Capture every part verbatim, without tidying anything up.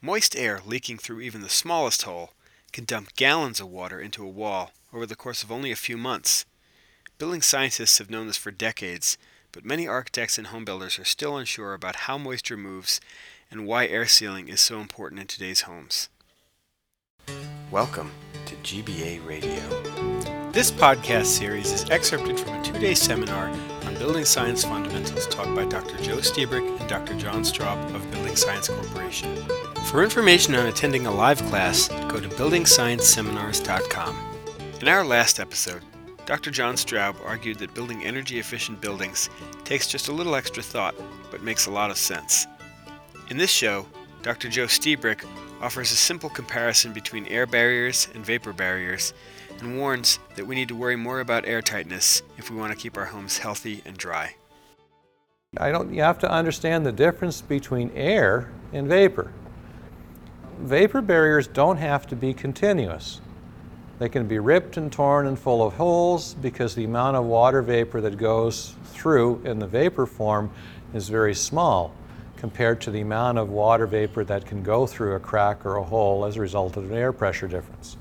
Moist air leaking through even the smallest hole can dump gallons of water into a wall over the course of only a few months. Building scientists have known this for decades, but many architects and home builders are still unsure about how moisture moves and why air sealing is so important in today's homes. Welcome to G B A Radio. This podcast series is excerpted from a two-day seminar on building science fundamentals taught by Doctor Joe Stiebrick and Doctor John Straub of Building Science Corporation. For information on attending a live class, go to building science seminars dot com. In our last episode, Doctor John Straub argued that building energy-efficient buildings takes just a little extra thought, but makes a lot of sense. In this show, Doctor Joe Stiebrick offers a simple comparison between air barriers and vapor barriers and warns that we need to worry more about air tightness if we want to keep our homes healthy and dry. I don't, you have to understand the difference between air and vapor. Vapor barriers don't have to be continuous. They can be ripped and torn and full of holes because the amount of water vapor that goes through in the vapor form is very small compared to the amount of water vapor that can go through a crack or a hole as a result of an air pressure difference.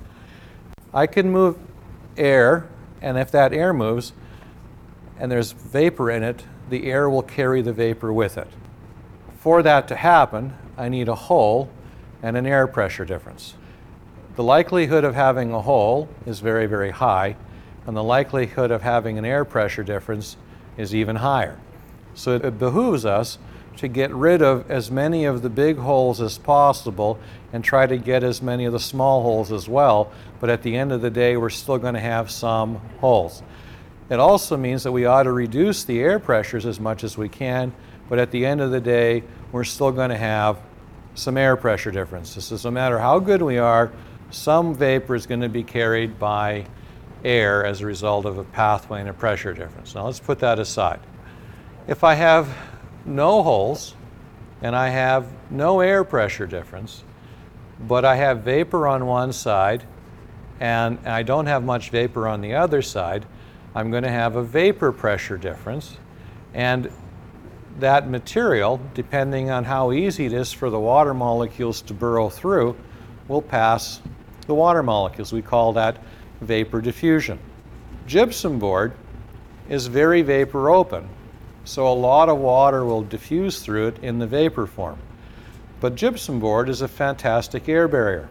I can move air, and if that air moves and there's vapor in it, the air will carry the vapor with it. For that to happen, I need a hole and an air pressure difference. The likelihood of having a hole is very, very high, and the likelihood of having an air pressure difference is even higher. So it behooves us to get rid of as many of the big holes as possible and try to get as many of the small holes as well, but at the end of the day, we're still going to have some holes. It also means that we ought to reduce the air pressures as much as we can, but at the end of the day, we're still going to have some air pressure differences. So no matter how good we are, some vapor is going to be carried by air as a result of a pathway and a pressure difference. Now let's put that aside. If I have no holes and I have no air pressure difference, but I have vapor on one side and I don't have much vapor on the other side, I'm going to have a vapor pressure difference, and that material, depending on how easy it is for the water molecules to burrow through, will pass the water molecules. We call that vapor diffusion. Gypsum board is very vapor open, so a lot of water will diffuse through it in the vapor form. But gypsum board is a fantastic air barrier.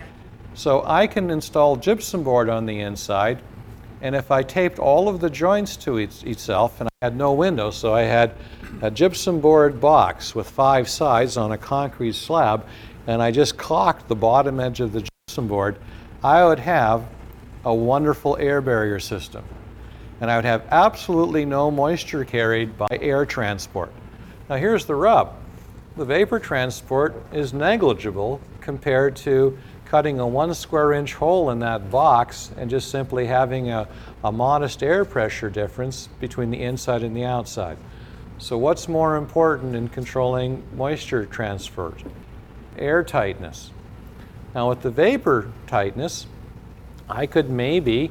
So I can install gypsum board on the inside, and if I taped all of the joints to each, itself, and I had no windows, so I had a gypsum board box with five sides on a concrete slab, and I just caulked the bottom edge of the gypsum board, I would have a wonderful air barrier system. And I would have absolutely no moisture carried by air transport. Now here's the rub. The vapor transport is negligible compared to cutting a one square inch hole in that box and just simply having a, a modest air pressure difference between the inside and the outside. So what's more important in controlling moisture transfer? Air tightness. Now with the vapor tightness, I could maybe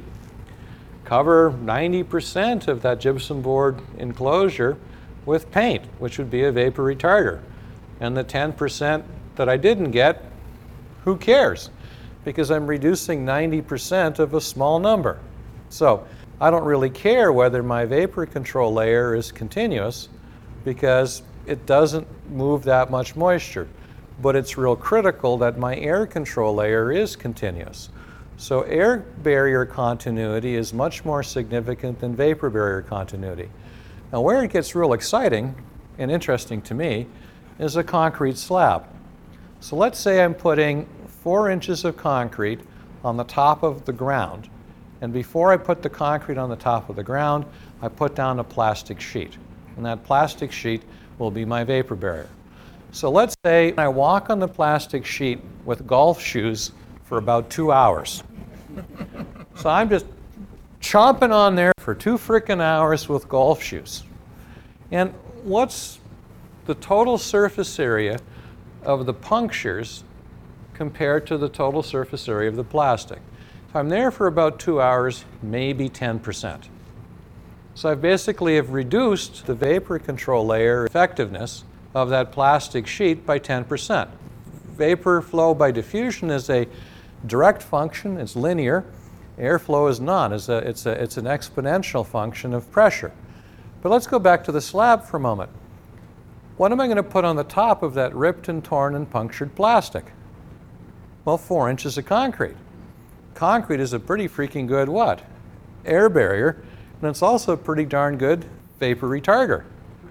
cover ninety percent of that gypsum board enclosure with paint, which would be a vapor retarder. And the ten percent that I didn't get, who cares? Because I'm reducing ninety percent of a small number. So I don't really care whether my vapor control layer is continuous because it doesn't move that much moisture. But it's real critical that my air control layer is continuous. So air barrier continuity is much more significant than vapor barrier continuity. Now where it gets real exciting and interesting to me is a concrete slab. So let's say I'm putting four inches of concrete on the top of the ground, and before I put the concrete on the top of the ground, I put down a plastic sheet, and that plastic sheet will be my vapor barrier. So let's say I walk on the plastic sheet with golf shoes for about two hours. So I'm just chomping on there for two frickin' hours with golf shoes. And what's the total surface area of the punctures compared to the total surface area of the plastic? If I'm there for about two hours, maybe ten percent. So I basically have reduced the vapor control layer effectiveness of that plastic sheet by ten percent. vapor flow by diffusion is a direct function, it's linear. Airflow is not, it's, a, it's, a, it's an exponential function of pressure. But let's go back to the slab for a moment. What am I going to put on the top of that ripped and torn and punctured plastic? Well, four inches of concrete. Concrete is a pretty freaking good what? Air barrier, and it's also a pretty darn good vapor retarder.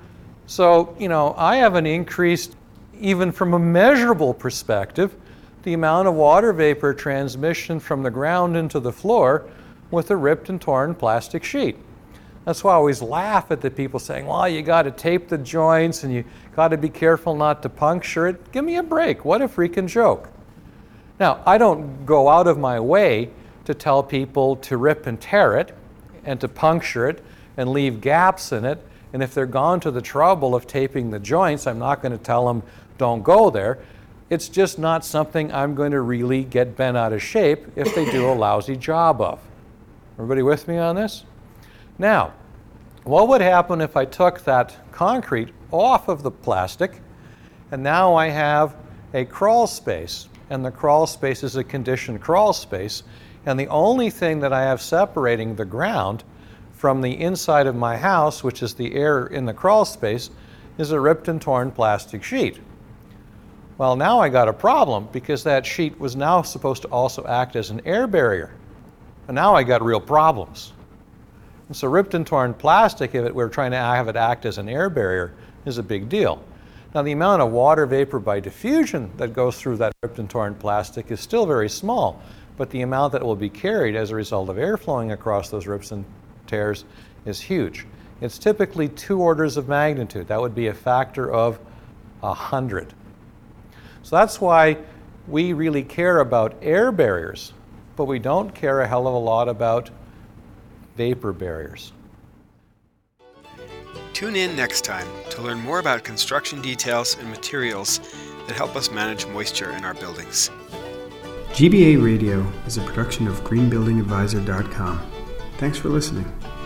So, you know, I haven't increased, even from a measurable perspective, the amount of water vapor transmission from the ground into the floor with a ripped and torn plastic sheet. That's why I always laugh at the people saying, well, you got to tape the joints and you got to be careful not to puncture it. Give me a break. What a freaking joke. Now, I don't go out of my way to tell people to rip and tear it and to puncture it and leave gaps in it. And if they're gone to the trouble of taping the joints, I'm not going to tell them don't go there. It's just not something I'm going to really get bent out of shape if they do a lousy job of. Everybody with me on this? Now, what would happen if I took that concrete off of the plastic and now I have a crawl space, and the crawl space is a conditioned crawl space, and the only thing that I have separating the ground from the inside of my house, which is the air in the crawl space, is a ripped and torn plastic sheet. Well, now I got a problem because that sheet was now supposed to also act as an air barrier. And now I got real problems. And so ripped and torn plastic, if it, we're trying to have it act as an air barrier, is a big deal. Now the amount of water vapor by diffusion that goes through that ripped and torn plastic is still very small, but the amount that will be carried as a result of air flowing across those rips and tears is huge. It's typically two orders of magnitude. That would be a factor of a hundred. So that's why we really care about air barriers, but we don't care a hell of a lot about vapor barriers. Tune in next time to learn more about construction details and materials that help us manage moisture in our buildings. G B A Radio is a production of green building advisor dot com. Thanks for listening.